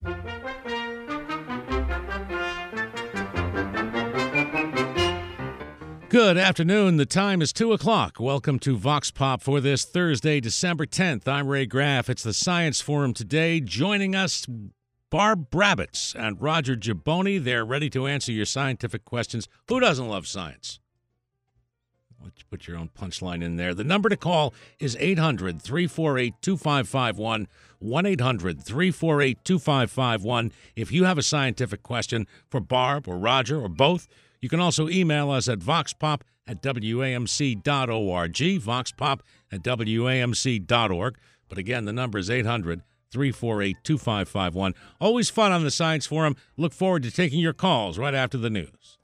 Good afternoon. The time is 2 o'clock. Welcome to Vox Pop for this Thursday, December 10th. I'm Ray Graff. It's the Science Forum today. Joining us, Barb Brabitz and Roger Gibboni. They're ready to answer your scientific questions. Who doesn't love science? Put your own punchline in there. The number to call is 800-348-2551, 1-800-348-2551. If you have a scientific question for Barb or Roger or both, you can also email us at voxpop@wamc.org, voxpop@wamc.org. But again, the number is 800-348-2551. Always fun on the Science Forum. Look forward to taking your calls right after the news.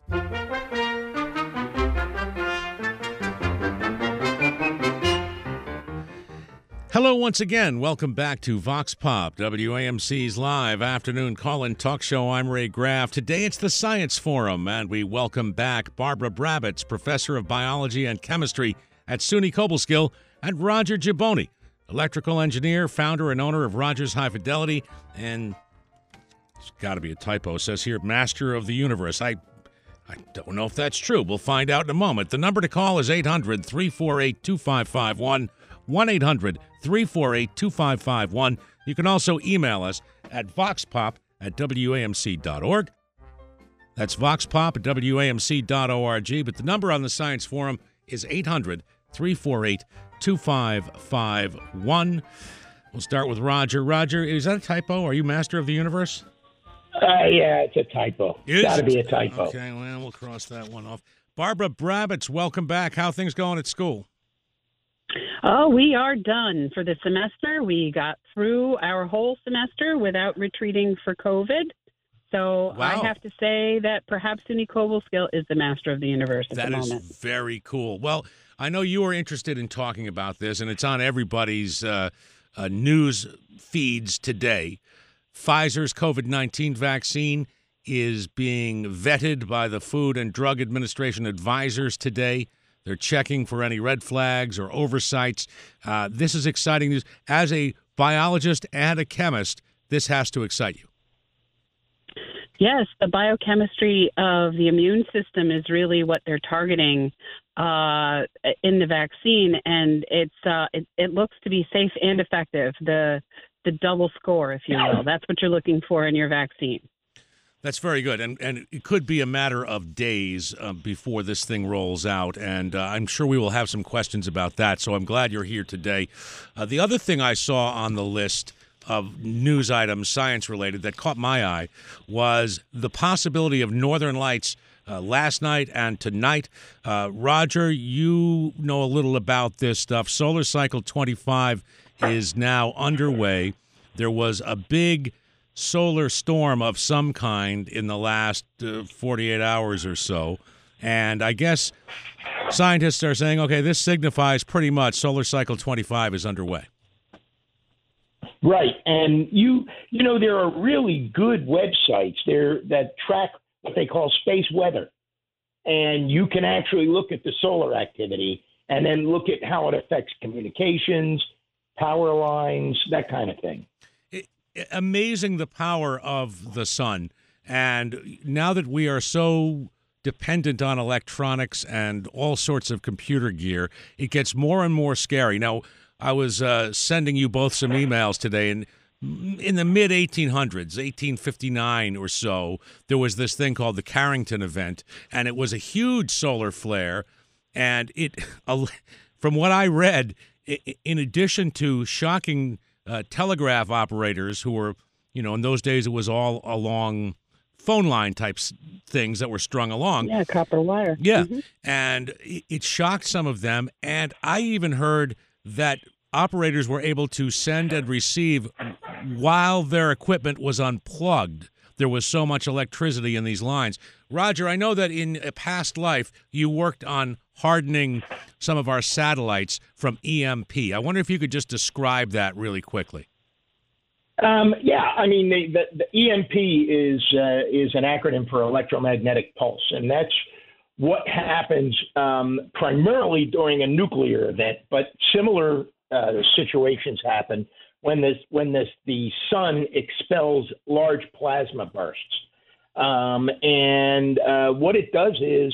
Hello once again. Welcome back to Vox Pop, WAMC's live afternoon call-in talk show. I'm Ray Graff. Today it's the Science Forum, and we welcome back Barbara Brabitz, professor of biology and chemistry at SUNY Cobleskill, and Roger Gibboni, electrical engineer, founder and owner of Rogers High Fidelity, and it's got to be a typo. It says here, master of the universe. I don't know if that's true. We'll find out in a moment. The number to call is 800-348-2551. 1-800-348-2551. You can also email us at voxpop@wamc.org. That's voxpop@wamc.org. But the number on the Science Forum is 800-348-2551. We'll start with Roger. Roger, is that a typo? Are you master of the universe? Yeah, it's a typo. It's got to be a typo. Okay, well, we'll cross that one off. Barbara Brabitz, welcome back. How are things going at school? Oh, we are done for the semester. We got through our whole semester without retreating for COVID. So wow. I have to say that perhaps SUNY Cobleskill is the master of the universe at the moment. That is very cool. Well, I know you are interested in talking about this, and it's on everybody's news feeds today. Pfizer's COVID-19 vaccine is being vetted by the Food and Drug Administration advisors today. They're checking for any red flags or oversights. This is exciting news. As a biologist and a chemist, this has to excite you. Yes, the biochemistry of the immune system is really what they're targeting in the vaccine, and it looks to be safe and effective. The double score, if you will. That's what you're looking for in your vaccine. That's very good, and it could be a matter of days before this thing rolls out, and I'm sure we will have some questions about that, so I'm glad you're here today. The other thing I saw on the list of news items, science-related, that caught my eye was the possibility of northern lights last night and tonight. Roger, you know a little about this stuff. Solar Cycle 25 is now underway. There was a big solar storm of some kind in the last 48 hours or so. And I guess scientists are saying, okay, this signifies pretty much Solar Cycle 25 is underway. Right. And you know, there are really good websites there that track what they call space weather. And you can actually look at the solar activity and then look at how it affects communications, power lines, that kind of thing. Amazing the power of the sun. And now that we are so dependent on electronics and all sorts of computer gear, it gets more and more scary. Now, I was sending you both some emails today, and in the mid-1800s, 1859 or so, there was this thing called the Carrington event, and it was a huge solar flare. And it, from what I read, in addition to shocking telegraph operators who were, you know, in those days it was all along phone line types things that were strung along. Yeah, copper wire. Yeah, and it shocked some of them. And I even heard that operators were able to send and receive while their equipment was unplugged. There was so much electricity in these lines. Roger, I know that in a past life you worked on hardening some of our satellites from EMP. I wonder if you could just describe that really quickly. Yeah, I mean, the EMP is an acronym for electromagnetic pulse, and that's what happens primarily during a nuclear event, but similar situations happen the sun expels large plasma bursts. And what it does is,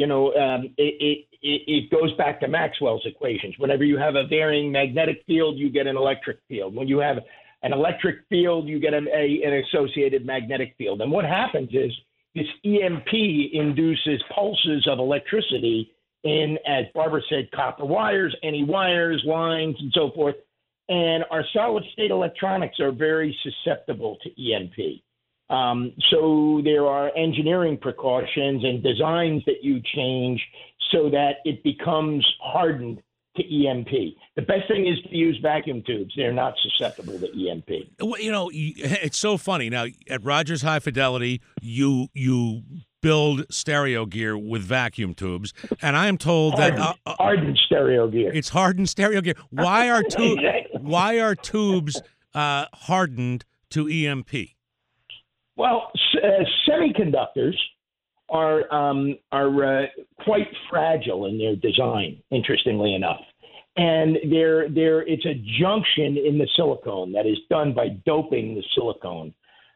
it goes back to Maxwell's equations. Whenever you have a varying magnetic field, you get an electric field. When you have an electric field, you get an associated magnetic field. And what happens is this EMP induces pulses of electricity in, as Barbara said, copper wires, any wires, lines, and so forth. And our solid-state electronics are very susceptible to EMP. So there are engineering precautions and designs that you change so that it becomes hardened to EMP. The best thing is to use vacuum tubes. They're not susceptible to EMP. Well, it's so funny. Now, at Rogers High Fidelity, you build stereo gear with vacuum tubes, and I am told that hardened stereo gear. It's hardened stereo gear. Why are tubes hardened to EMP? Well, semiconductors are quite fragile in their design, interestingly enough. And it's a junction in the silicone that is done by doping the silicone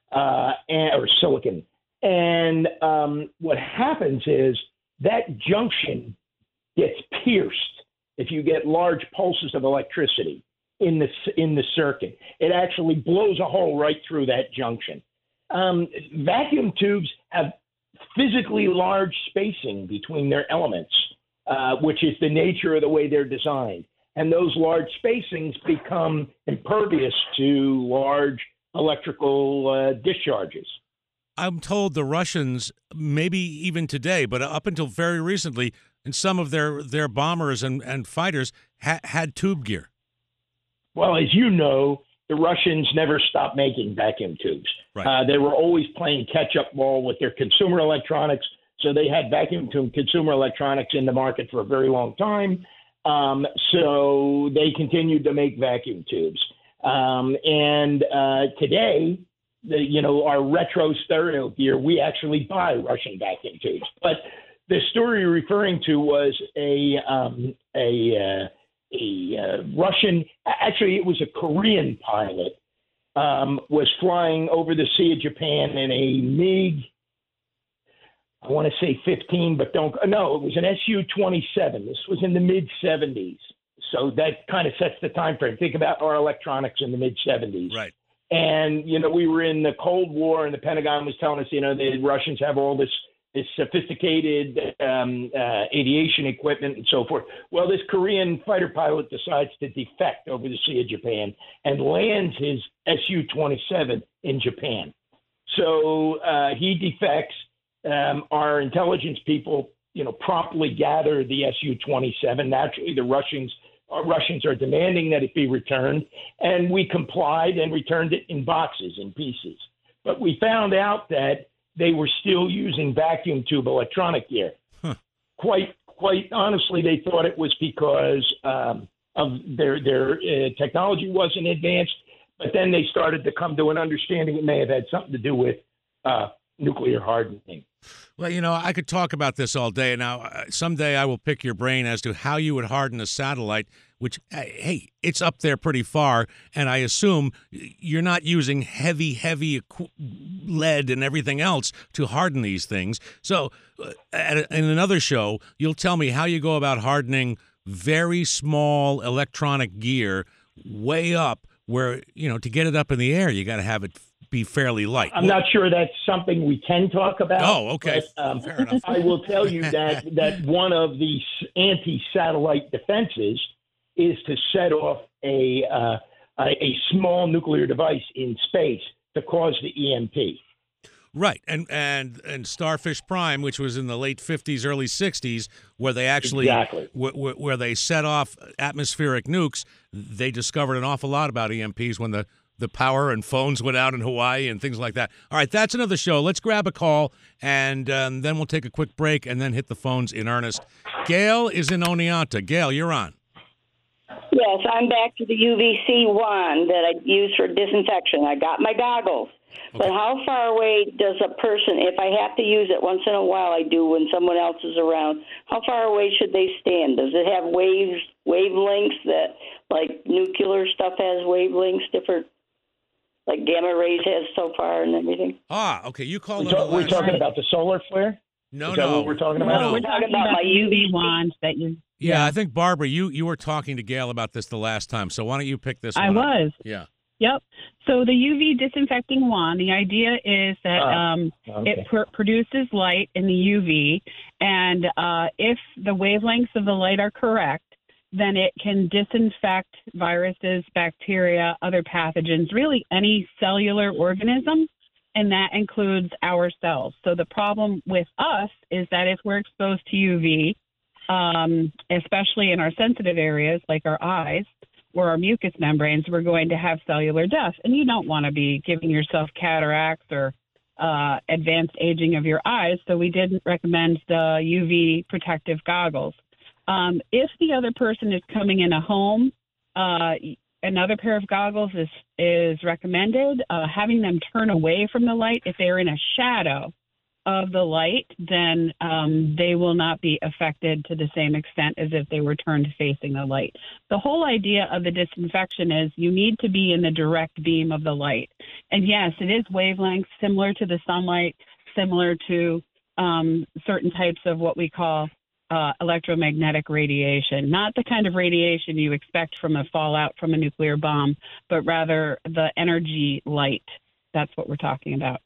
or silicon. And what happens is that junction gets pierced if you get large pulses of electricity in the circuit. It actually blows a hole right through that junction. Vacuum tubes have physically large spacing between their elements, which is the nature of the way they're designed. And those large spacings become impervious to large electrical discharges. I'm told the Russians, maybe even today, but up until very recently, in some of their bombers and fighters had tube gear. Well, as you know, the Russians never stopped making vacuum tubes. Right. They were always playing catch-up ball with their consumer electronics, so they had vacuum tube consumer electronics in the market for a very long time. So they continued to make vacuum tubes. And today, our retro stereo gear, we actually buy Russian vacuum tubes. But the story you're referring to was a Russian, actually it was a Korean pilot, was flying over the Sea of Japan in a MiG, I want to say 15, but it was an Su-27. This was in the mid-70s. So that kind of sets the time frame. Think about our electronics in the mid-70s. Right. And, we were in the Cold War, and the Pentagon was telling us, the Russians have all this sophisticated aviation equipment and so forth. Well, this Korean fighter pilot decides to defect over the Sea of Japan and lands his Su-27 in Japan. So he defects. Our intelligence people, promptly gather the Su-27. Naturally, the Russians are demanding that it be returned, and we complied and returned it in boxes, in pieces. But we found out that they were still using vacuum tube electronic gear. Huh. Quite honestly, they thought it was because of their technology wasn't advanced. But then they started to come to an understanding it may have had something to do with nuclear hardening. Well, I could talk about this all day. Now, someday I will pick your brain as to how you would harden a satellite, which, hey, it's up there pretty far. And I assume you're not using heavy lead and everything else to harden these things. So in another show, you'll tell me how you go about hardening very small electronic gear way up where, to get it up in the air, you got to have it be fairly light. I'm not sure that's something we can talk about. Oh, okay. But, fair enough. I will tell you that one of the anti-satellite defenses is to set off a small nuclear device in space to cause the EMP. Right, and Starfish Prime, which was in the late 50s, early 60s, where they actually where they set off atmospheric nukes, they discovered an awful lot about EMPs when the power and phones went out in Hawaii and things like that. All right, that's another show. Let's grab a call, and then we'll take a quick break and then hit the phones in earnest. Gail is in Oneonta. Gail, you're on. Yes, I'm back to the UVC wand that I use for disinfection. I got my goggles. But how far away does a person, if I have to use it once in a while, I do when someone else is around, how far away should they stand? Does it have wavelengths that, like nuclear stuff has wavelengths, different, like gamma rays has so far and everything? Okay. You called We're talking about the solar flare? No, Is that what we're talking about? No, we're talking about my UV wand that you... Yeah, I think, Barbara, you were talking to Gail about this the last time, so why don't you pick this one I up? was. Yeah. Yep. So the UV disinfecting wand, the idea is that it produces light in the UV, and if the wavelengths of the light are correct, then it can disinfect viruses, bacteria, other pathogens, really any cellular organism, and that includes our cells. So the problem with us is that if we're exposed to UV, especially in our sensitive areas like our eyes, or our mucous membranes, we're going to have cellular death. And you don't want to be giving yourself cataracts or advanced aging of your eyes, so we didn't recommend the UV protective goggles. If the other person is coming in a home, another pair of goggles is recommended. Having them turn away from the light. If they're in a shadow of the light, then they will not be affected to the same extent as if they were turned facing the light. The whole idea of the disinfection is you need to be in the direct beam of the light. And yes, it is wavelengths similar to the sunlight, similar to certain types of what we call electromagnetic radiation, not the kind of radiation you expect from a fallout from a nuclear bomb, but rather the energy light. That's what we're talking about.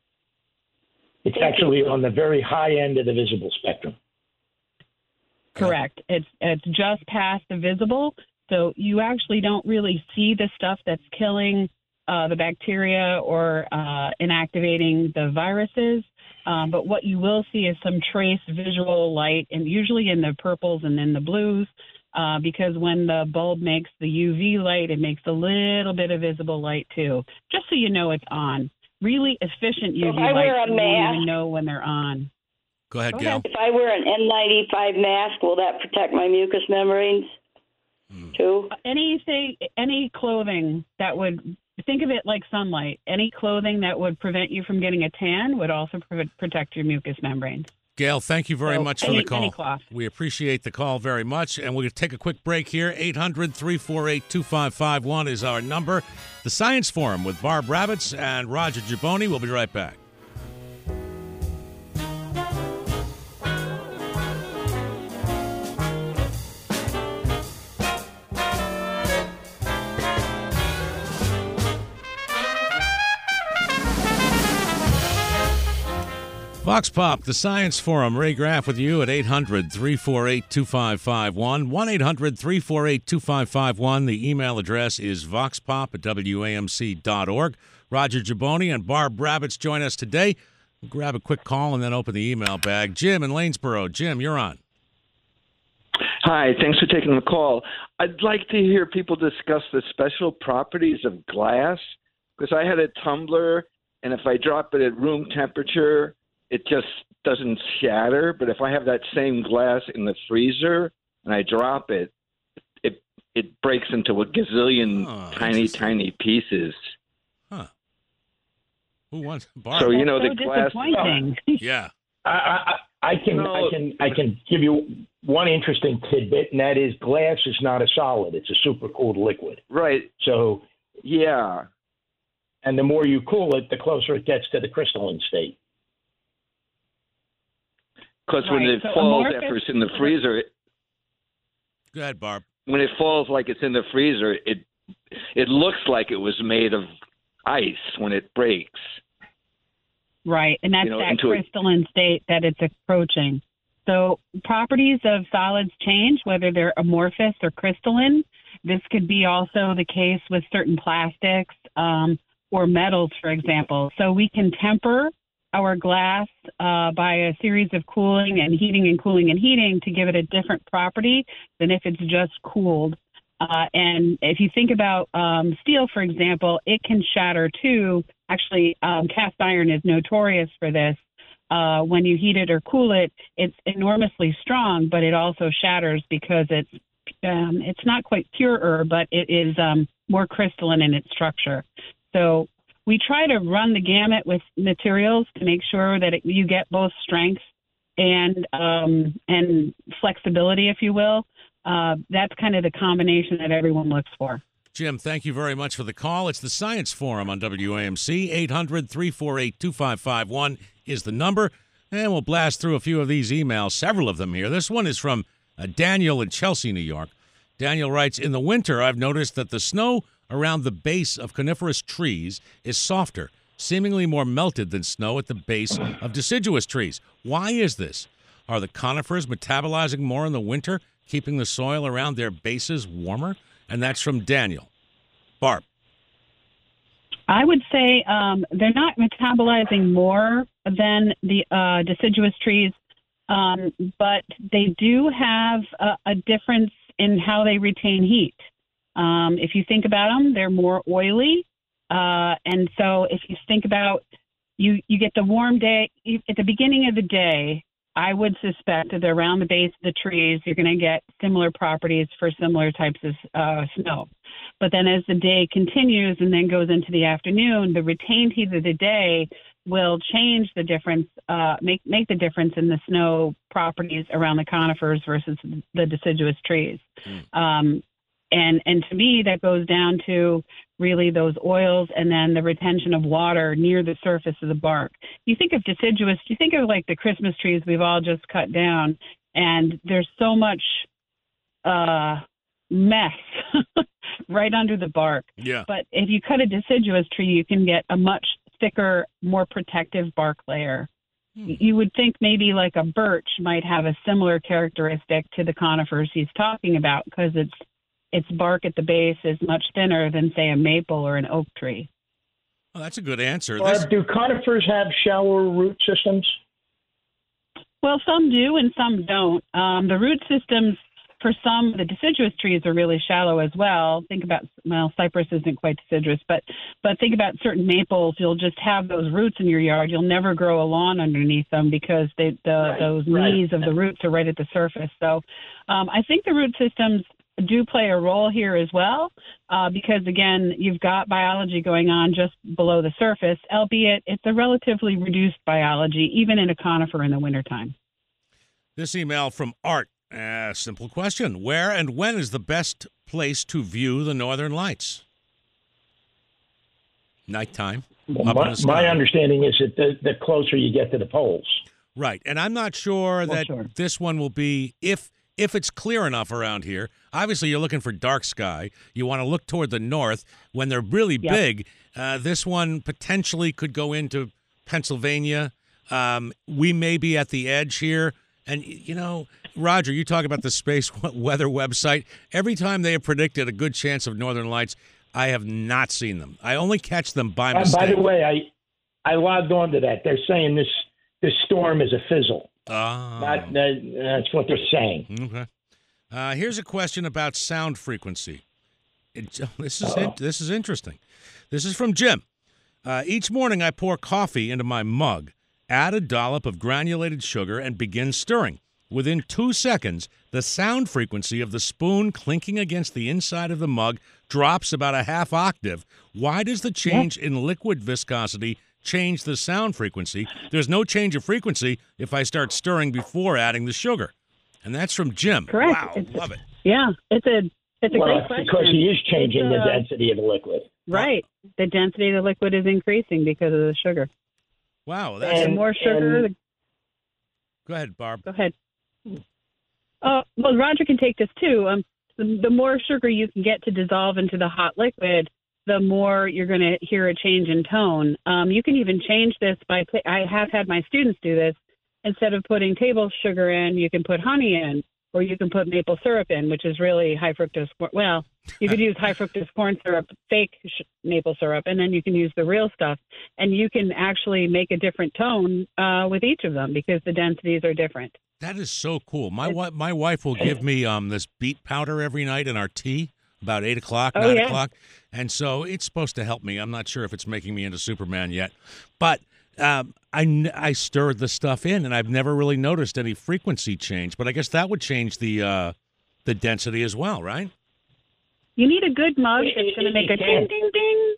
It's actually on the very high end of the visible spectrum. Correct. It's just past the visible, so you actually don't really see the stuff that's killing the bacteria or inactivating the viruses. But what you will see is some trace visual light, and usually in the purples and in the blues, because when the bulb makes the UV light, it makes a little bit of visible light too, just so you know it's on. Really efficient UV lights, you don't even know when they're on. Go ahead, Gail. If I wear an N95 mask, will that protect my mucous membranes too? Any clothing that would, think of it like sunlight, any clothing that would prevent you from getting a tan would also protect your mucous membranes. Gail, thank you very much for the call. Any cloth. We appreciate the call very much, and we're going to take a quick break here. 800-348-2551 is our number. The Science Forum with Barb Rabbitts and Roger Gibboni. We'll be right back. Vox Pop, the Science Forum. Ray Graff with you at 800-348-2551. 1-800-348-2551. The email address is voxpop@wamc.org. Roger Gibboni and Barb Rabbitts join us today. We'll grab a quick call and then open the email bag. Jim in Lanesboro. Jim, you're on. Hi, thanks for taking the call. I'd like to hear people discuss the special properties of glass, because I had a tumbler, and if I drop it at room temperature, it just doesn't shatter. But if I have that same glass in the freezer and I drop it, it breaks into a gazillion tiny pieces. Huh. Who wants Barb? So That's the glass. Disappointing. Yeah. I can give you one interesting tidbit, and that is glass is not a solid; it's a supercooled liquid. Right. So yeah. And the more you cool it, the closer it gets to the crystalline state. Because when it falls after it's in the freezer, Go ahead, Barb. when it falls like it's in the freezer, it looks like it was made of ice when it breaks. Right, and that's that into crystalline state that it's approaching. So properties of solids change, whether they're amorphous or crystalline. This could be also the case with certain plastics or metals, for example. So we can temper our glass by a series of cooling and heating and cooling and heating to give it a different property than if it's just cooled. And if you think about steel, for example, it can shatter too. Actually, cast iron is notorious for this. When you heat it or cool it, it's enormously strong, but it also shatters because it's not quite purer, but it is more crystalline in its structure. So we try to run the gamut with materials to make sure that you get both strength and flexibility, if you will. That's kind of the combination that everyone looks for. Jim, thank you very much for the call. It's the Science Forum on WAMC. 800-348-2551 is the number. And we'll blast through a few of these emails, several of them here. This one is from Daniel in Chelsea, New York. Daniel writes, in the winter, I've noticed that the snow around the base of coniferous trees is softer, seemingly more melted than snow at the base of deciduous trees. Why is this? Are the conifers metabolizing more in the winter, keeping the soil around their bases warmer? And that's from Daniel. Barb. I would say they're not metabolizing more than the deciduous trees, but they do have a difference in how they retain heat. If you think about them, they're more oily. And so if you think about, you get the warm day at the beginning of the day, I would suspect that around the base of the trees, you're going to get similar properties for similar types of snow. But then as the day continues and then goes into the afternoon, the retained heat of the day will change the difference, make the difference in the snow properties around the conifers versus the deciduous trees. And to me, that goes down to really those oils and then the retention of water near the surface of the bark. You think of deciduous, you think of like the Christmas trees we've all just cut down, and there's so much mess right under the bark. Yeah. But if you cut a deciduous tree, you can get a much thicker, more protective bark layer. You would think maybe like a birch might have a similar characteristic to the conifers he's talking about, because its bark at the base is much thinner than, say, a maple or an oak tree. Well, that's a good answer. Do conifers have shallow root systems? Well, some do and some don't. The root systems for some, the deciduous trees are really shallow as well. Think about, well, cypress isn't quite deciduous, but think about certain maples. You'll just have those roots in your yard. You'll never grow a lawn underneath them because those knees of the roots are right at the surface. So I think the root systems do play a role here as well, because, again, you've got biology going on just below the surface, albeit it's a relatively reduced biology, even in a conifer in the wintertime. This email from Art. Simple question. Where and when is the best place to view the northern lights? Nighttime. Well, my understanding is that the closer you get to the poles. Right. And I'm not sure this one will be, if it's clear enough around here. Obviously, you're looking for dark sky. You want to look toward the north. When they're really big, this one potentially could go into Pennsylvania. We may be at the edge here. And, you know, Roger, you talk about the space weather website. Every time they have predicted a good chance of northern lights, I have not seen them. I only catch them by mistake. By the way, I logged on to that. They're saying this storm is a fizzle. That's what they're saying. Okay. Here's a question about sound frequency. This is interesting. This is from Jim. Each morning I pour coffee into my mug, add a dollop of granulated sugar, and begin stirring. Within 2 seconds, the sound frequency of the spoon clinking against the inside of the mug drops about a half octave. Why does the change in liquid viscosity change the sound frequency? There's no change of frequency if I start stirring before adding the sugar. And that's from Jim. Correct. Wow, love it. Yeah, it's a great question. Because he is changing the density of the liquid. Right. The density of the liquid is increasing because of the sugar. Wow. The more sugar... Go ahead, Barb. Go ahead. Well, Roger can take this too. The more sugar you can get to dissolve into the hot liquid, the more you're going to hear a change in tone. You can even change this by, I have had my students do this. Instead of putting table sugar in, you can put honey in, or you can put maple syrup in, which is really high fructose. Well, you could use high fructose corn syrup, fake maple syrup, and then you can use the real stuff. And you can actually make a different tone with each of them because the densities are different. That is so cool. My wife will give me this beet powder every night in our tea, about 8 o'clock, 9 o'clock. And so it's supposed to help me. I'm not sure if it's making me into Superman yet. But I stirred the stuff in, and I've never really noticed any frequency change. But I guess that would change the density as well, right? You need a good mug that's going to make a ding, ding, ding.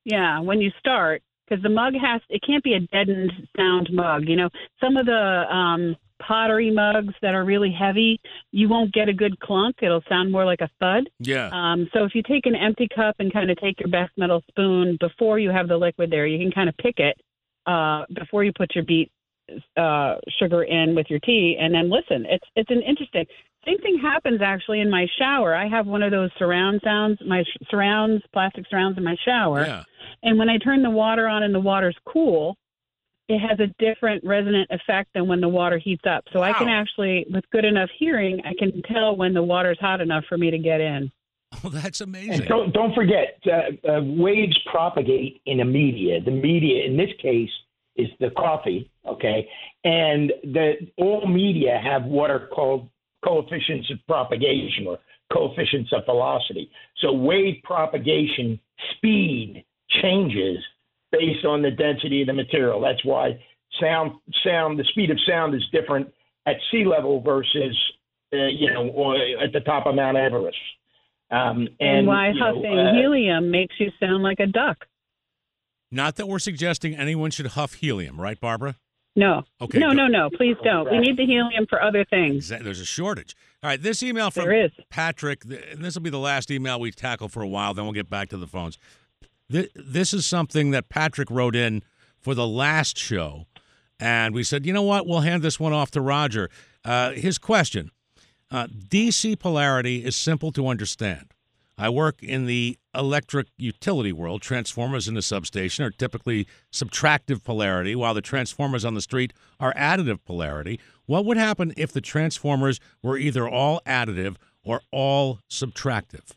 Yeah, when you start, because the mug it can't be a deadened sound mug. You know, some of the pottery mugs that are really heavy, you won't get a good clunk. It'll sound more like a thud. Yeah. So if you take an empty cup and kind of take your best metal spoon before you have the liquid there, you can kind of pick it before you put your beet sugar in with your tea, and then listen. It's an interesting. Same thing happens actually in my shower. I have one of those surround sounds, plastic surrounds in my shower. Yeah. And when I turn the water on and the water's cool, it has a different resonant effect than when the water heats up. So I can actually, with good enough hearing, I can tell when the water's hot enough for me to get in. Oh, that's amazing. And don't forget, waves propagate in a media. The media, in this case, is the coffee, okay? And all media have what are called coefficients of propagation or coefficients of velocity. So wave propagation speed changes based on the density of the material. That's why the speed of sound is different at sea level versus, or at the top of Mount Everest. And why huffing helium makes you sound like a duck. Not that we're suggesting anyone should huff helium, right, Barbara? No. Okay. No. Please don't. We need the helium for other things. There's a shortage. All right, this email from Patrick, and this will be the last email we tackle for a while, then we'll get back to the phones. This is something that Patrick wrote in for the last show, and we said, you know what, we'll hand this one off to Roger. His question, DC polarity is simple to understand. I work in the electric utility world. Transformers in the substation are typically subtractive polarity, while the transformers on the street are additive polarity. What would happen if the transformers were either all additive or all subtractive?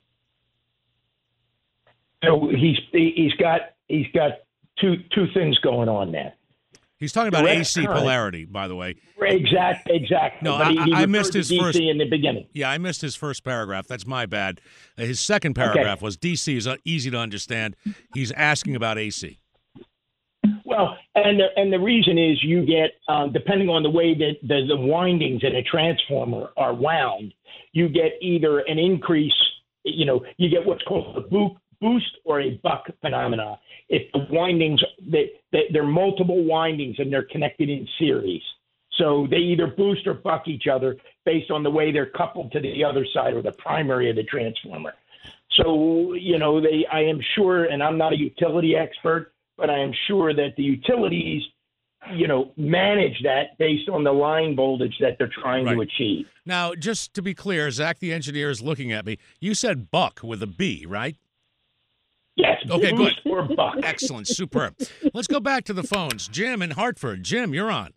So he's got two things going on there. He's talking about AC polarity, by the way. Exactly. No, he I missed his DC first in the beginning. Yeah, I missed his first paragraph. That's my bad. His second paragraph was DC is easy to understand. He's asking about AC. Well, and the reason is you get, depending on the way that the windings in a transformer are wound, you get either an increase, you get what's called a boost or a buck phenomena. If the windings, they're multiple windings and they're connected in series. So they either boost or buck each other based on the way they're coupled to the other side or the primary of the transformer. So, I am sure, and I'm not a utility expert, but I am sure that the utilities, manage that based on the line voltage that they're trying to achieve. Now, just to be clear, Zach, the engineer, is looking at me. You said buck with a B, right? Yes. Okay, good. Or buck. Excellent. Superb. Let's go back to the phones. Jim in Hartford. Jim, you're on.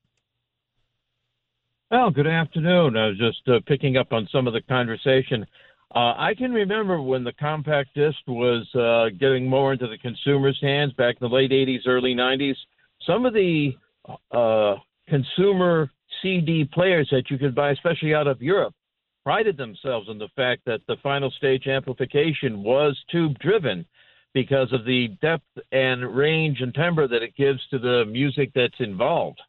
Well, good afternoon. I was just picking up on some of the conversation. I can remember when the compact disc was getting more into the consumer's hands back in the late 80s, early 90s. Some of the consumer CD players that you could buy, especially out of Europe, prided themselves on the fact that the final stage amplification was tube-driven because of the depth and range and timbre that it gives to the music that's involved.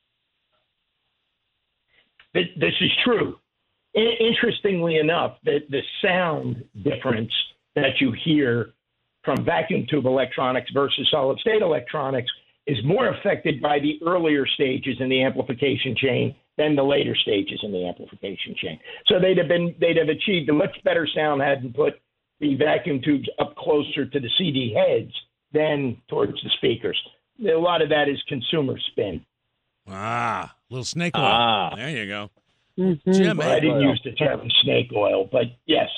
This is true. Interestingly enough, the sound difference that you hear from vacuum tube electronics versus solid-state electronics is more affected by the earlier stages in the amplification chain than the later stages in the amplification chain. So they'd have achieved a much better sound had you put the vacuum tubes up closer to the CD heads than towards the speakers. A lot of that is consumer spin. Little snake oil. There you go. Mm-hmm. Jim, well, I didn't use the term snake oil, but yes.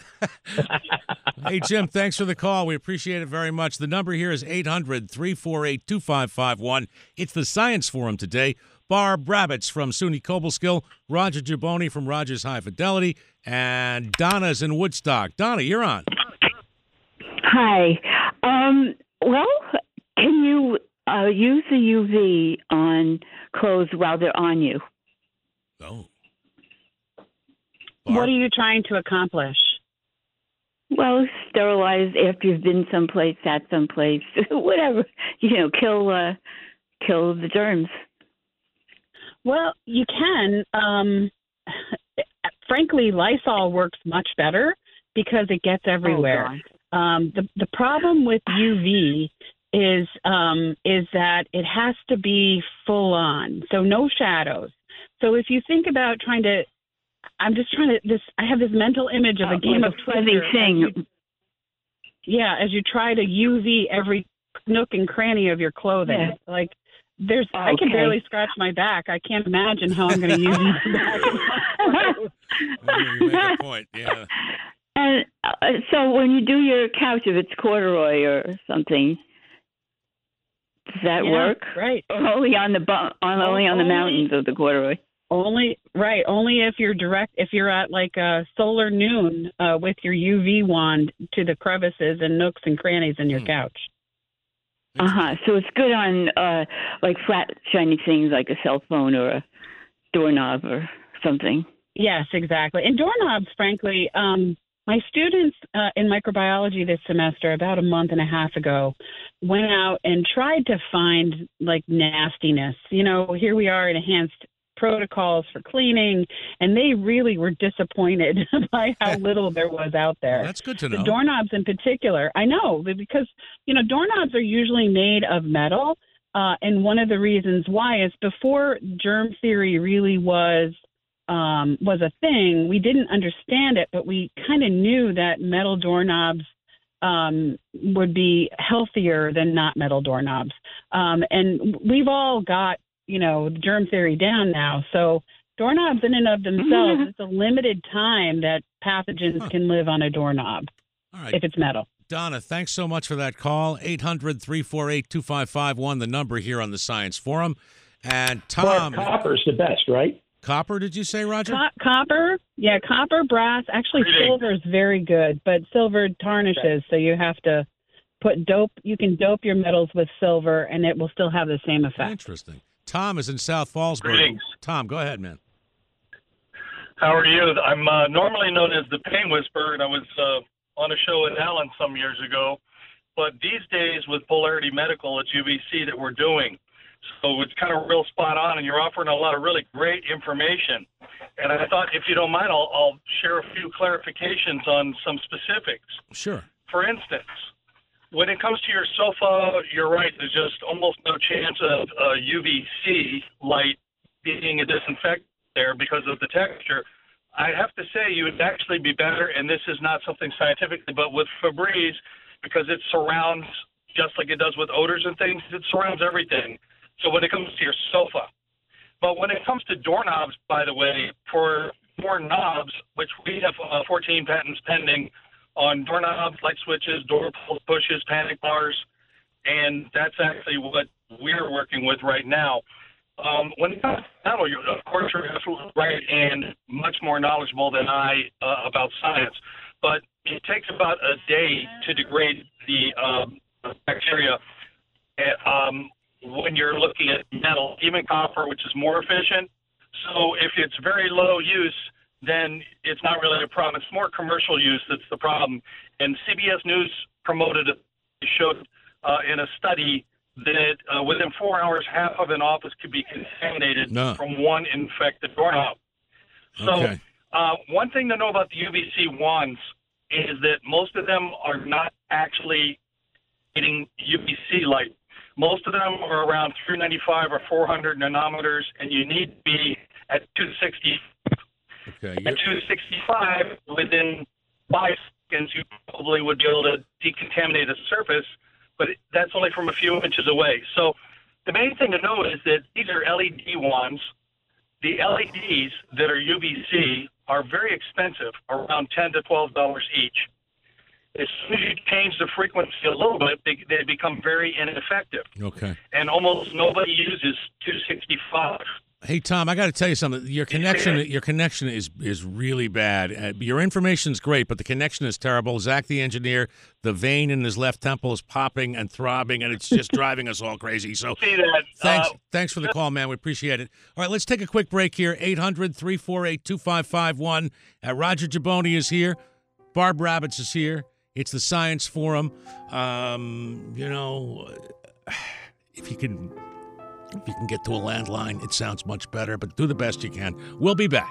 Hey, Jim, thanks for the call. We appreciate it very much. The number here is 800-348-2551. It's the Science Forum today. Barb Rabbits from SUNY Cobleskill, Roger Gibboni from Rogers High Fidelity, and Donna's in Woodstock. Donna, you're on. Hi. Well, can you use the UV on clothes while they're on you? Oh. What are you trying to accomplish? Well, sterilize after you've been someplace, sat someplace, whatever. Kill the germs. Well, you can. Frankly, Lysol works much better because it gets everywhere. The problem with UV is that it has to be full on, so no shadows. So if you think about I have this mental image of a game of fuzzy thing. As you try to UV every nook and cranny of your clothing. Like I can barely scratch my back. I can't imagine how I'm going to UV the back of my clothes. You make a point, yeah. And so when you do your couch, if it's corduroy or something, does that work? Right. Only on the mountains of the corduroy. Only if you're at like a solar noon with your UV wand to the crevices and nooks and crannies in your couch. So it's good on like flat, shiny things like a cell phone or a doorknob or something. Yes, exactly. And doorknobs, frankly, my students in microbiology this semester, about a month and a half ago, went out and tried to find like nastiness. Here we are in enhanced protocols for cleaning, and they really were disappointed by how little there was out there. Well, that's good to know. The doorknobs in particular, I know, because doorknobs are usually made of metal, and one of the reasons why is before germ theory really was a thing, we didn't understand it, but we kind of knew that metal doorknobs would be healthier than not metal doorknobs, and we've all got germ theory down now. So doorknobs in and of themselves, it's a limited time that pathogens can live on a doorknob. All right. If it's metal. Donna, thanks so much for that call. 800-348-2551, the number here on the Science Forum. And Tom. Copper's the best, right? Copper, did you say, Roger? Copper, copper, brass. Actually, silver is very good, but silver tarnishes, so you have to put dope. You can dope your metals with silver, and it will still have the same effect. Interesting. Tom is in South Fallsburg. Greetings. Tom, go ahead, man. How are you? I'm normally known as the Pain Whisperer, and I was on a show with Alan some years ago. But these days with Polarity Medical, it's UVC that we're doing. So it's kind of real spot on, and you're offering a lot of really great information. And I thought, if you don't mind, I'll share a few clarifications on some specifics. Sure. For instance, when it comes to your sofa, you're right. There's just almost no chance of UVC light being a disinfectant there because of the texture. I have to say you would actually be better, and this is not something scientifically, but with Febreze, because it surrounds, just like it does with odors and things, it surrounds everything. So when it comes to your sofa. But when it comes to doorknobs, by the way, for doorknobs, which we have 14 patents pending, on doorknobs, light switches, door pushes, panic bars, and that's actually what we're working with right now. When it comes to metal, of course, you're absolutely right and much more knowledgeable than I about science, but it takes about a day to degrade the bacteria when you're looking at metal, even copper, which is more efficient. So if it's very low use, then it's not really a problem. It's more commercial use that's the problem. And CBS News showed in a study that within 4 hours, half of an office could be contaminated from one infected doorknob. So one thing to know about the UVC wands is that most of them are not actually getting UVC light. Most of them are around 395 or 400 nanometers, and you need to be at 260. Okay. At 265, within 5 seconds, you probably would be able to decontaminate a surface, but that's only from a few inches away. So the main thing to know is that these are LED wands. The LEDs that are UVC are very expensive, around $10 to $12 each. As soon as you change the frequency a little bit, they become very ineffective. Okay. And almost nobody uses 265. Hey, Tom, I got to tell you something. Your connection is really bad. Your information's great, but the connection is terrible. Zach, the engineer, the vein in his left temple is popping and throbbing, and it's just driving us all crazy. So thanks for the call, man. We appreciate it. All right, let's take a quick break here. 800-348-2551. Roger Gibboni is here. Barb Rabbits is here. It's the Science Forum. If you can get to a landline, it sounds much better, but do the best you can. We'll be back.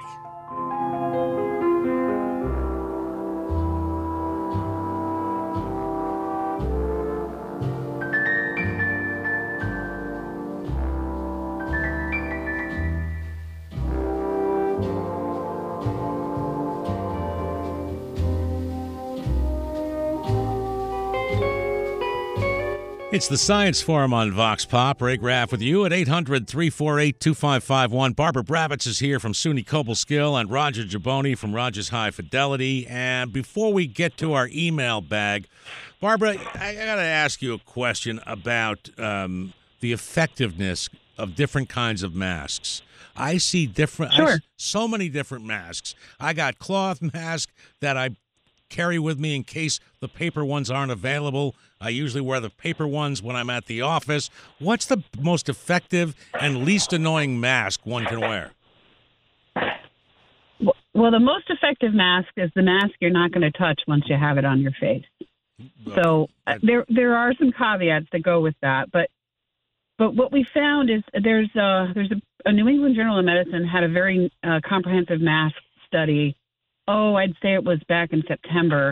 It's the Science Forum on Vox Pop. Ray Graff with you at 800-348-2551. Barbara Bravitz is here from SUNY Cobleskill and Roger Gibboni from Rogers High Fidelity. And before we get to our email bag, Barbara, I got to ask you a question about the effectiveness of different kinds of masks. I see so many different masks. I got cloth masks that I carry with me in case the paper ones aren't available. I usually wear the paper ones when I'm at the office. What's the most effective and least annoying mask one can wear? Well, the most effective mask is the mask you're not going to touch once you have it on your face. So there are some caveats that go with that, but what we found is there's a New England Journal of Medicine had a very comprehensive mask study. I'd say it was back in September.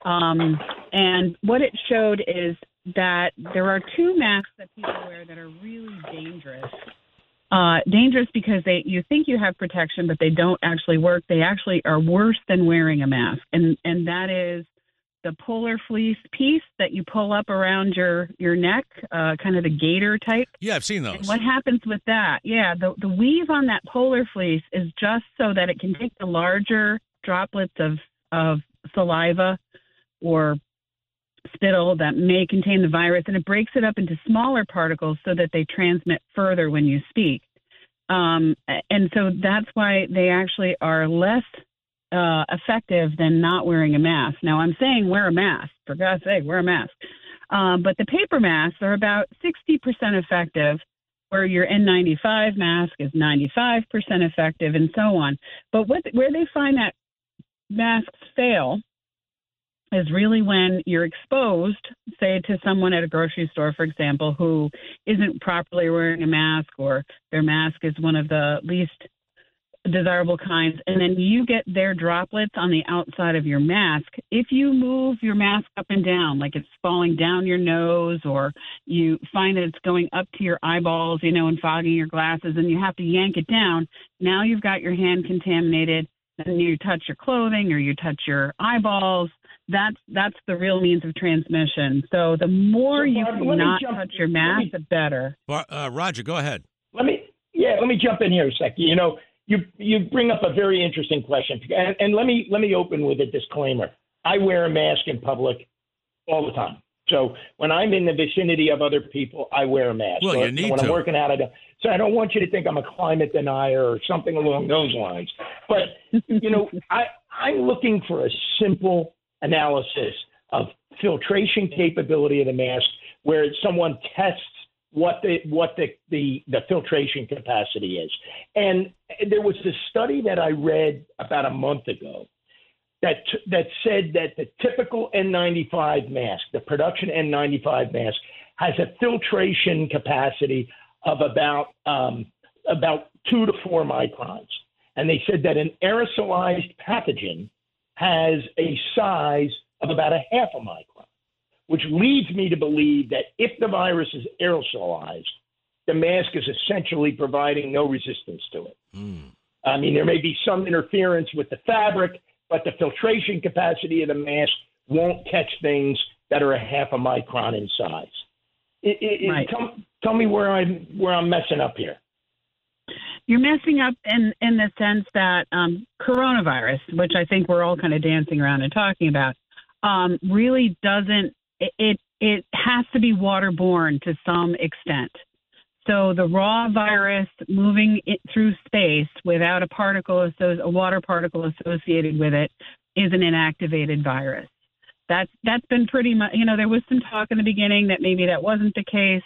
And what it showed is that there are two masks that people wear that are really dangerous. Dangerous because you think you have protection, but they don't actually work. They actually are worse than wearing a mask. And that is the polar fleece piece that you pull up around your neck, kind of the gaiter type. Yeah, I've seen those. And what happens with that? Yeah, the weave on that polar fleece is just so that it can take the larger droplets of saliva or spittle that may contain the virus, and it breaks it up into smaller particles so that they transmit further when you speak. And so that's why they actually are less effective than not wearing a mask. Now, I'm saying wear a mask. For God's sake, wear a mask. But the paper masks are about 60% effective, where your N95 mask is 95% effective, and so on. But where they find that masks fail is really when you're exposed, say, to someone at a grocery store, for example, who isn't properly wearing a mask, or their mask is one of the least desirable kinds, and then you get their droplets on the outside of your mask. If you move your mask up and down, like it's falling down your nose, or you find that it's going up to your eyeballs, and fogging your glasses, and you have to yank it down, now you've got your hand contaminated, and you touch your clothing or you touch your eyeballs. That's the real means of transmission. So the more you can not touch your mask, the better. Roger, go ahead. Let me jump in here a second. You bring up a very interesting question, and let me open with a disclaimer. I wear a mask in public all the time. So when I'm in the vicinity of other people, I wear a mask. Well, you need when to. I'm working out, so I don't want you to think I'm a climate denier or something along those lines. But I'm looking for a simple analysis of filtration capability of the mask, where someone tests what the filtration capacity is. And there was this study that I read about a month ago that said that the typical N95 mask, the production N95 mask, has a filtration capacity of about 2 to 4 microns. And they said that an aerosolized pathogen has a size of about a half a micron, which leads me to believe that if the virus is aerosolized, the mask is essentially providing no resistance to it. I mean, there may be some interference with the fabric, but the filtration capacity of the mask won't catch things that are a half a micron in size. Right. Tell me where I'm messing up here. You're messing up in the sense that coronavirus, which I think we're all kind of dancing around and talking about, really doesn't. It has to be waterborne to some extent. So the raw virus moving through space without a water particle associated with it is an inactivated virus. That's been pretty much, there was some talk in the beginning that maybe that wasn't the case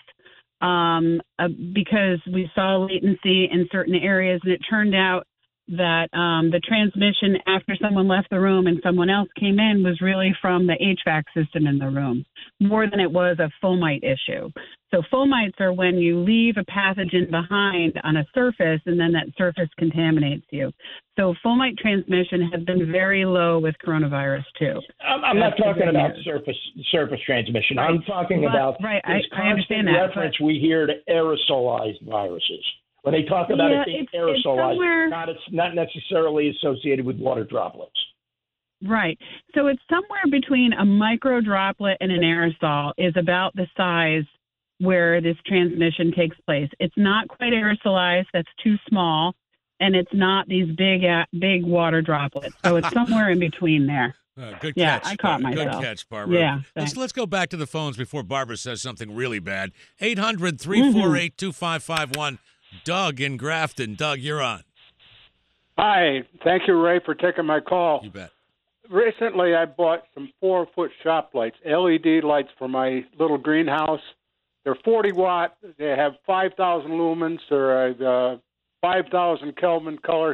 because we saw latency in certain areas, and it turned out that the transmission after someone left the room and someone else came in was really from the HVAC system in the room, more than it was a fomite issue. So fomites are when you leave a pathogen behind on a surface and then that surface contaminates you. So fomite transmission has been very low with coronavirus too. I'm not talking about surface transmission. Right. I'm talking about this constant reference we hear to aerosolized viruses. When they talk about it being aerosolized, it's not necessarily associated with water droplets. Right. So it's somewhere between a micro droplet and an aerosol is about the size where this transmission takes place. It's not quite aerosolized. That's too small. And it's not these big water droplets. So it's somewhere in between there. Good yeah, catch. I caught myself. Good catch, Barbara. Yeah. Let's go back to the phones before Barbara says something really bad. 800-348-2551. Doug in Grafton. Doug, you're on. Hi. Thank you, Ray, for taking my call. You bet. Recently, I bought some 4-foot shop lights, LED lights for my little greenhouse. They're 40 watt. They have 5,000 lumens. They're 5,000 Kelvin color.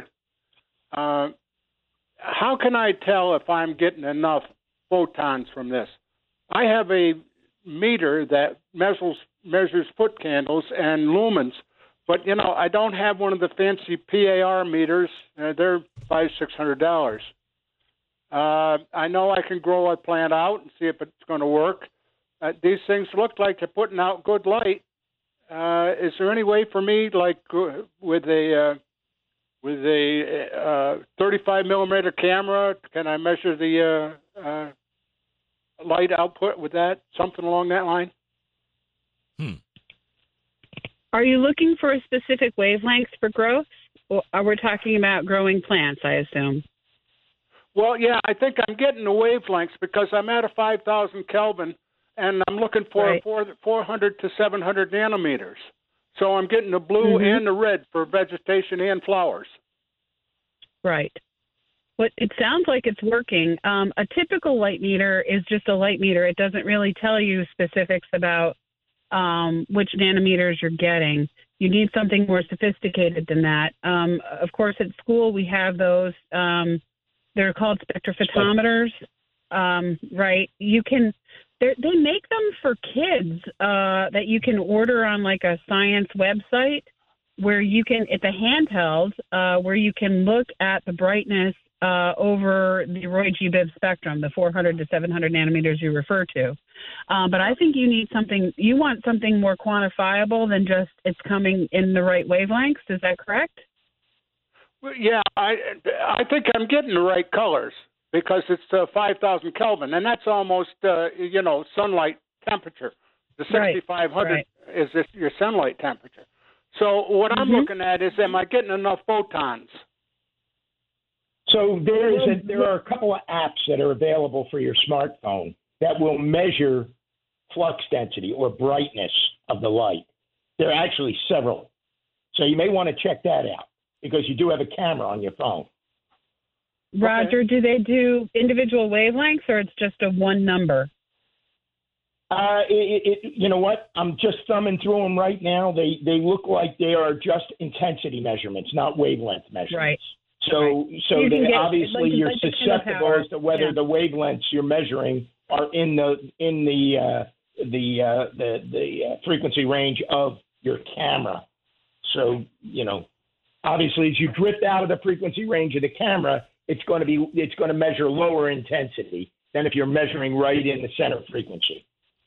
How can I tell if I'm getting enough photons from this? I have a meter that measures foot candles and lumens, but I don't have one of the fancy PAR meters. They're $500-600. I know I can grow a plant out and see if it's going to work. These things look like they're putting out good light. Is there any way for me, like with a 35 millimeter camera, can I measure the light output with that? Something along that line? Are you looking for a specific wavelength for growth? Or are we talking about growing plants, I assume? Well, yeah, I think I'm getting the wavelengths because I'm at a 5,000 Kelvin, and I'm looking for 400 to 700 nanometers. So I'm getting the blue and the red for vegetation and flowers. Right. Well, it sounds like it's working. A typical light meter is just a light meter. It doesn't really tell you specifics about which nanometers you're getting. You need something more sophisticated than that. Of course, at school we have those. They're called spectrophotometers. Right. You can. They make them for kids that you can order on like a science website where you can, it's a handheld where you can look at the brightness over the Roy G. Biv spectrum, the 400 to 700 nanometers you refer to. But I think you want something more quantifiable than just it's coming in the right wavelengths. Is that correct? Well, yeah, I think I'm getting the right colors. Because it's 5,000 Kelvin, and that's almost, sunlight temperature. The 6,500 is your sunlight temperature. So what I'm looking at is, am I getting enough photons? So there are a couple of apps that are available for your smartphone that will measure flux density or brightness of the light. There are actually several. So you may want to check that out because you do have a camera on your phone. Roger, do they do individual wavelengths or it's just a one number? You know what? I'm just thumbing through them right now. They look like they are just intensity measurements, not wavelength measurements. Right. So obviously you're susceptible as to whether the wavelengths you're measuring are in the frequency range of your camera. So obviously as you drift out of the frequency range of the camera, it's going to measure lower intensity than if you're measuring right in the center frequency.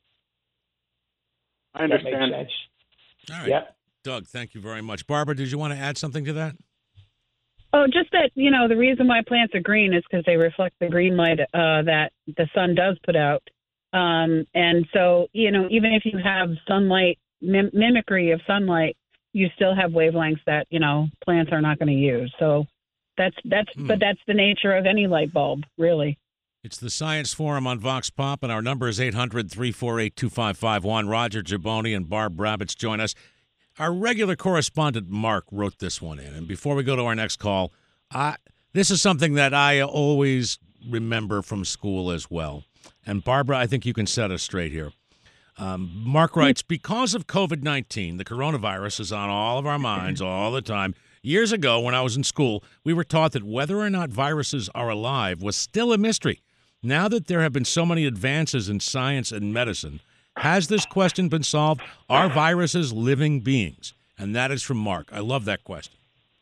I understand. That makes sense. All right. Yep. Doug, thank you very much. Barbara, did you want to add something to that? Oh, just that, the reason why plants are green is because they reflect the green light that the sun does put out. And so, even if you have sunlight, mimicry of sunlight, you still have wavelengths that, plants are not going to use. So but that's the nature of any light bulb, really. It's the Science Forum on Vox Pop, and our number is 800-348-2551. Roger Gibboni and Barb Brabitz join us. Our regular correspondent, Mark, wrote this one in. And before we go to our next call, this is something that I always remember from school as well. And Barbara, I think you can set us straight here. Mark writes, because of COVID-19, the coronavirus is on all of our minds all the time. Years ago, when I was in school, we were taught that whether or not viruses are alive was still a mystery. Now that there have been so many advances in science and medicine, has this question been solved? Are viruses living beings? And that is from Mark. I love that question.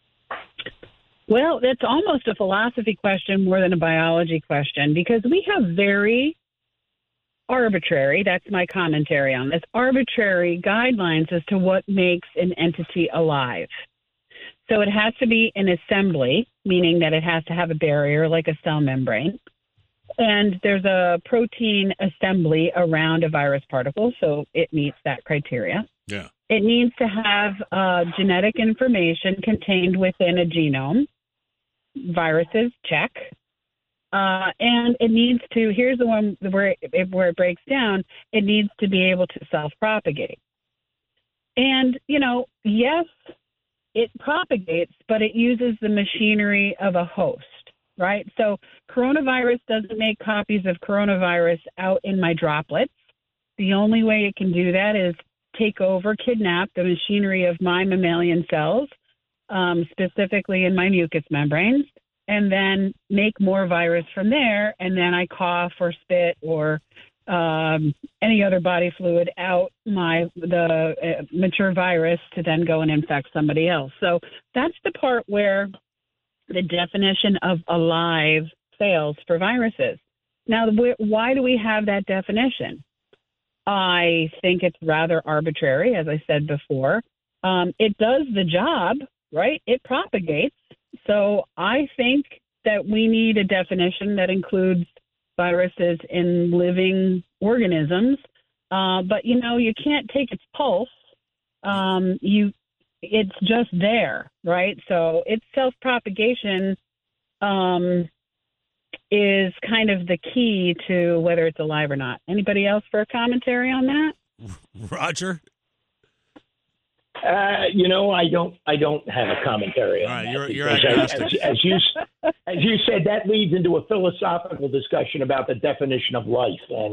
Well, it's almost a philosophy question more than a biology question because we have very arbitrary, that's my commentary on this, arbitrary guidelines as to what makes an entity alive. So it has to be an assembly, meaning that it has to have a barrier like a cell membrane. And there's a protein assembly around a virus particle, so it meets that criteria. Yeah. It needs to have genetic information contained within a genome. Viruses, check. And it needs to, here's the one where it breaks down, it needs to be able to self-propagate. And, yes, it propagates, but it uses the machinery of a host, right? So coronavirus doesn't make copies of coronavirus out in my droplets. The only way it can do that is take over, kidnap the machinery of my mammalian cells, specifically in my mucous membranes, and then make more virus from there. And then I cough or spit or any other body fluid out the mature virus to then go and infect somebody else. So that's the part where the definition of alive fails for viruses. Now, why do we have that definition? I think it's rather arbitrary, as I said before. It does the job, right? It propagates. So I think that we need a definition that includes viruses in living organisms. But, you can't take its pulse. It's just there, right? So its self-propagation is kind of the key to whether it's alive or not. Anybody else for a commentary on that? Roger? I don't have a commentary on that. You're agnostic. As you said, that leads into a philosophical discussion about the definition of life, and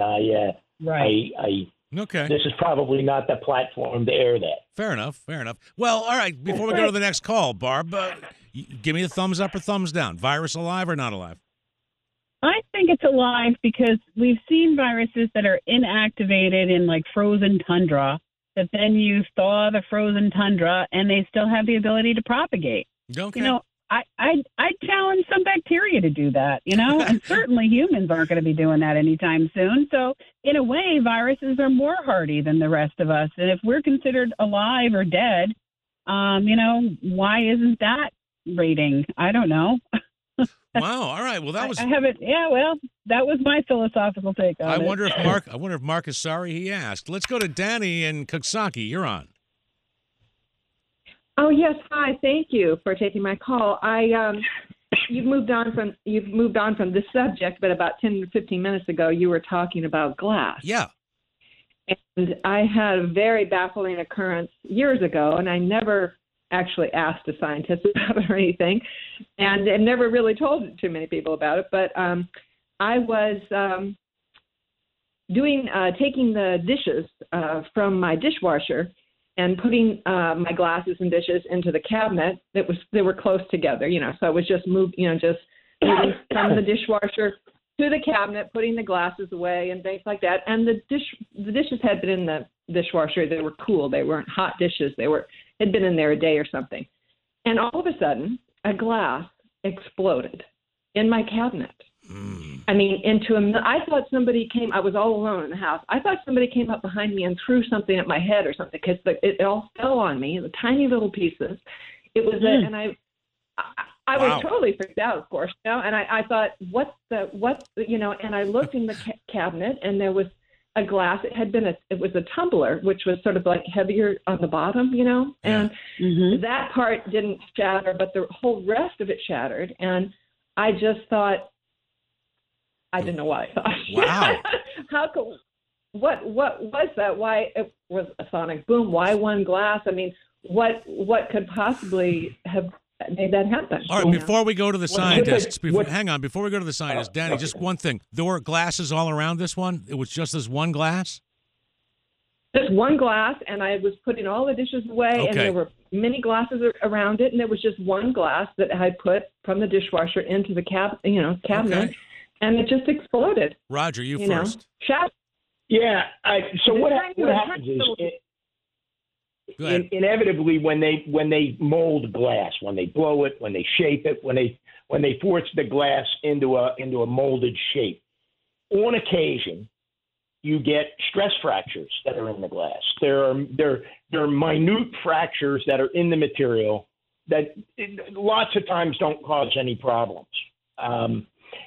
okay. This is probably not the platform to air that. Fair enough. Well, all right. Before we go to the next call, Barb, give me a thumbs up or thumbs down. Virus alive or not alive? I think it's alive because we've seen viruses that are inactivated in like frozen tundra, that then you thaw the frozen tundra and they still have the ability to propagate. Okay. I challenge some bacteria to do that, and certainly humans aren't going to be doing that anytime soon. So in a way, viruses are more hardy than the rest of us. And if we're considered alive or dead, why isn't that rating? I don't know. Wow. All right. Well, that was. I haven't. Yeah. Well, that was my philosophical take on it. I wonder if Mark is sorry he asked. Let's go to Danny and Coxsackie. You're on. Oh yes, hi. Thank you for taking my call. You've moved on from this subject, but about 10 to 15 minutes ago, you were talking about glass. Yeah. And I had a very baffling occurrence years ago, and I never actually asked a scientist about it or anything, and never really told too many people about it. But I was taking the dishes from my dishwasher and putting my glasses and dishes into the cabinet. They were close together, so I was just moving from the dishwasher to the cabinet, putting the glasses away and things like that. And the dishes had been in the dishwasher. They were cool. They weren't hot dishes. Had been in there a day or something. And all of a sudden, a glass exploded in my cabinet. I mean, I thought somebody came. I was all alone in the house. I thought somebody came up behind me and threw something at my head or something, because it all fell on me, the tiny little pieces. It was and I was totally freaked out, of course, and I thought, and I looked in the cabinet, and there was a glass. It was a tumbler, which was sort of like heavier on the bottom, and that part didn't shatter, but the whole rest of it shattered. And I just thought, I didn't know what I thought. Wow. What was that? Why it was a sonic boom? Why one glass? I mean, what could possibly have made that happen? All right, before we go to the scientists, hang on. Before we go to the scientists, Danny, just one thing. There were glasses all around this one? It was just this one glass? Just one glass, and I was putting all the dishes away, and there were many glasses around it, and there was just one glass that I had put from the dishwasher into the cabinet, and it just exploded. Roger, you first. Yeah. So what happens is, inevitably, when they mold glass, when they blow it, when they shape it, when they force the glass into a molded shape, on occasion, you get stress fractures that are in the glass. There are minute fractures that are in the material that lots of times don't cause any problems.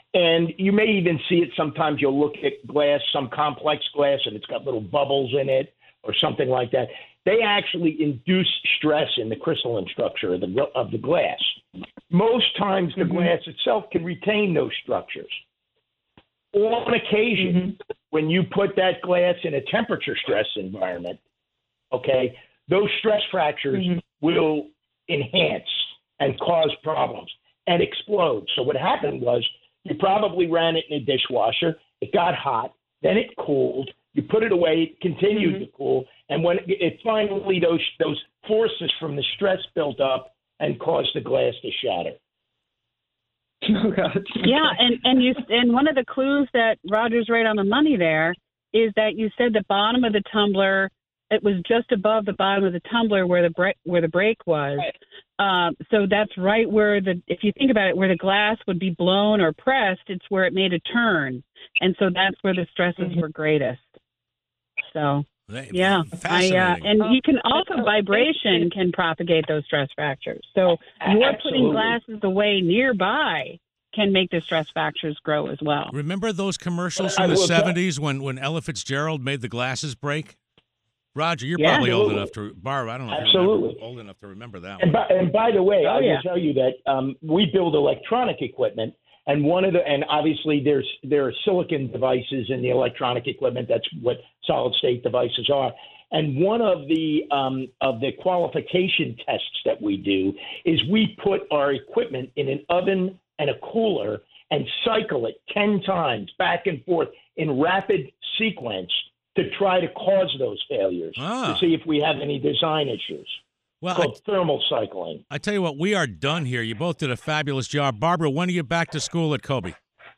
And you may even see it sometimes. You'll look at glass, some complex glass, and it's got little bubbles in it or something like that. They actually induce stress in the crystalline structure of the glass. Most times the glass itself can retain those structures. On occasion, when you put that glass in a temperature stress environment, okay, those stress fractures will enhance and cause problems and explode. So what happened was you probably ran it in a dishwasher. It got hot. Then it cooled. You put it away. It continued to cool. And when it finally, those forces from the stress built up and caused the glass to shatter. Oh, God. Yeah, and one of the clues that Roger's right on the money there is that you said the bottom of the tumbler, it was just above the bottom of the tumbler where the break was. Right. So that's right where if you think about it, where the glass would be blown or pressed, it's where it made a turn, and so that's where the stresses were greatest. So yeah, and you can also vibration can propagate those stress fractures. So you're putting glasses away nearby can make the stress fractures grow as well. Remember those commercials from the 70s when Ella Fitzgerald made the glasses break? Roger, you're probably old enough to. Barb, I don't know if you're old enough to remember that one. And by the way, I will tell you that we build electronic equipment, and obviously there are silicon devices in the electronic equipment. That's what solid state devices are. And one of the qualification tests that we do is we put our equipment in an oven and a cooler and cycle it 10 times back and forth in rapid sequence to try to cause those failures, to see if we have any design issues. Well, called thermal cycling. I tell you what, we are done here. You both did a fabulous job. Barbara, when are you back to school at Kobe?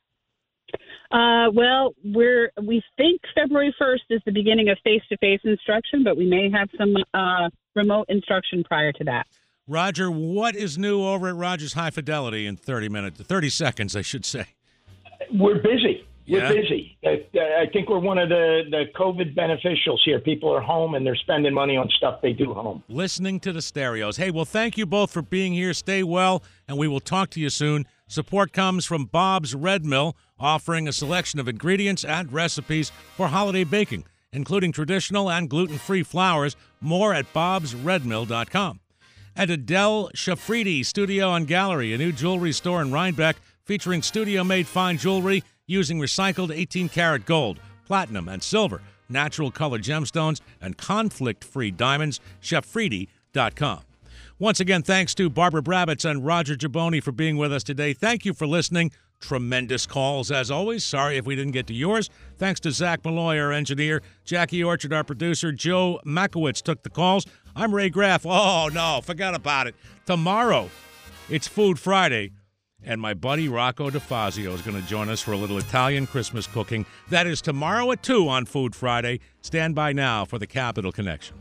Well, we think February 1st is the beginning of face-to-face instruction, but we may have some remote instruction prior to that. Roger, what is new over at Rogers High Fidelity in 30 seconds, I should say? We're busy. We're busy. I think we're one of the COVID beneficials here. People are home and they're spending money on stuff they do home. Listening to the stereos. Hey, well, thank you both for being here. Stay well, and we will talk to you soon. Support comes from Bob's Red Mill, offering a selection of ingredients and recipes for holiday baking, including traditional and gluten-free flours. More at bobsredmill.com. And Adele Shafridi Studio and Gallery, a new jewelry store in Rhinebeck featuring studio-made fine jewelry using recycled 18-karat gold, platinum, and silver, natural colored gemstones, and conflict-free diamonds. Shafridi.com. Once again, thanks to Barbara Brabitz and Roger Gibboni for being with us today. Thank you for listening. Tremendous calls, as always. Sorry if we didn't get to yours. Thanks to Zach Malloy, our engineer. Jackie Orchard, our producer. Joe Makowitz took the calls. I'm Ray Graff. Oh, no, forget about it. Tomorrow, it's Food Friday, and my buddy Rocco DeFazio is going to join us for a little Italian Christmas cooking. That is tomorrow at 2 on Food Friday. Stand by now for the Capital Connection.